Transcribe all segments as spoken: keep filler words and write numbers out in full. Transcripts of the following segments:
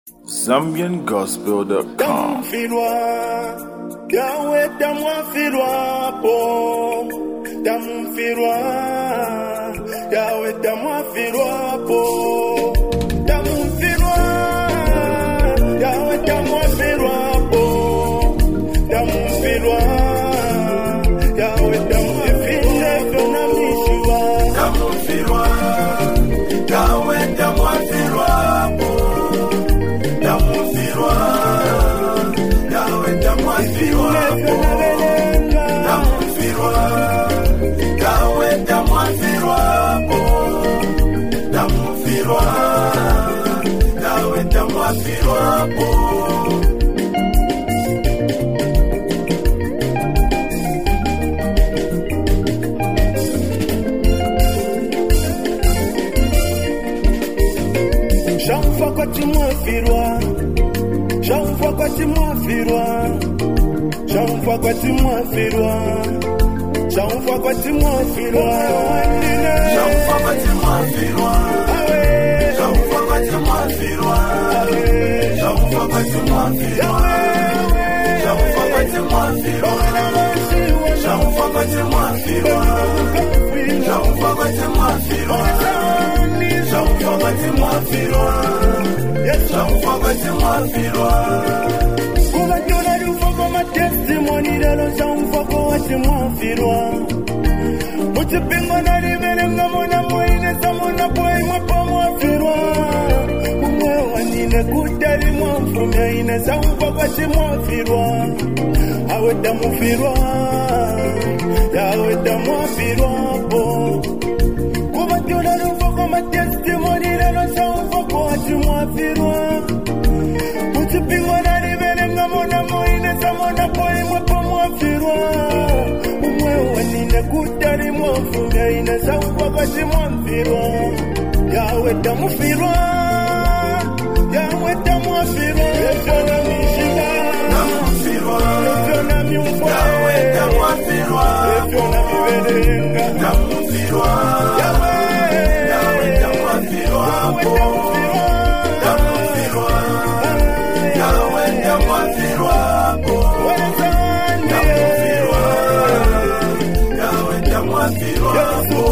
Zambian Gospel dot com. Yahweh damwa filwa po, dam filwa. Yahweh damwa filwa po, dam filwa. Yahweh damwa filwa po, dam filwa. Yahweh damwa filwa na mishwa, dam filwa. Yahweh damwa filwa po, dam filwa. Yahweh damwa filwa po, dam filwa. Yahweh damwa filwa po, dam filwa. Yahweh damwa filwa po. J'envoie quoi tu m'as filwa, j'envoie quoi tu m'as filwa, j'envoie quoi tu m'as filwa, j'envoie quoi tu m'as filwa, j'envoie quoi tu m'as filwa, j'envoie quoi tu m'as filwa, j'envoie quoi tu m'as filwa, j'envoie quoi tu m'as filwa, j'envoie quoi tu m'as filwa, j'envoie quoi tu m'as filwa. J'envoie quoi tu m'as filwa, j'envoie quoi tu m'as filwa. Kuba jona lufogo ma testimony lelo j'envoie quoi tu m'as filwa. Mutipingo na libele ngamona moine samona boy mwa mwa filwa. Kumwe wanine kutali mwa mfume ine j'envoie quoi tu m'as filwa. Awe damu filwa, yawe damu filwa po. Kuba jona lufogo ma testimony lelo j'envoie quoi tu m'as filwa. Mutipingo na libele ngamona moine samona boy mwa mwa filwa. Kumwe wanine kutali mwa mfume ine j'envoie quoi tu m'as filwa. Yawe damu filwa, yawe damu filwa. Efona mishiga, damu filwa. Efona miumfwa, yawe damu filwa. Efona mibelenga, damu filwa. Yawe, yawe damu filwa. Yawe damu filwa, damu filwa. Yawe damu filwa. Damu filwa, yawe damu filwa.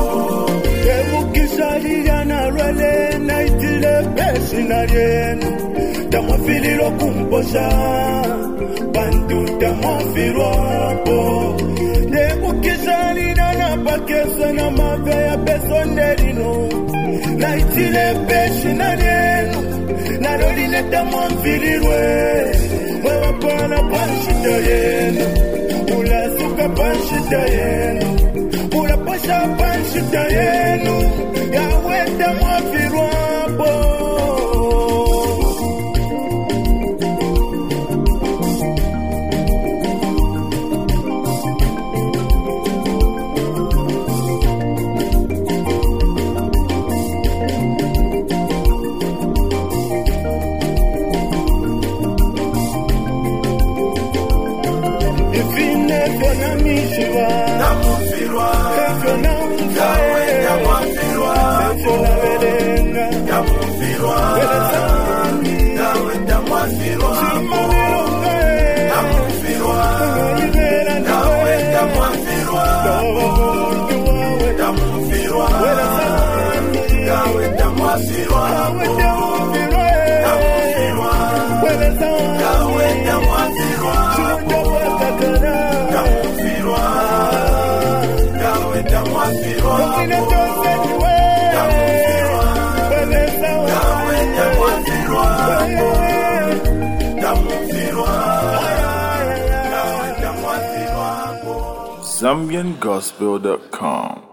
Emukishalira rwele naitile pesi na yenu. Damu fililo kumposha, bantu damu filwa po. Emukishalira na pakesa na maga ya peso nerino. Naitile pesi na yenu, naroline damu filirwe. Mwewa pana panshita yenu, ulasuka panshita yenu. Ula posha panshita yenu, yawe damu filwa po. Ifine fiona mishiwa, damu filwa. Fiona mfae, damu filwa. Fiona belenga, damu filwa. Belezani, dawe damu filwa. Shima belonga, damu filwa. Ibera dawe damu filwa. Dawa muntu wawe, damu filwa. Belezani, dawe damu filwa. Dawe damu filwa, damu filwa. Belezani, dawe damu filwa. Chuda wakakara, damu filwa. Dawe damu filwa. Damu filwa. Dawe damu filwa. Damu filwa. Dawe damu filwa. Zambian Gospel dot com.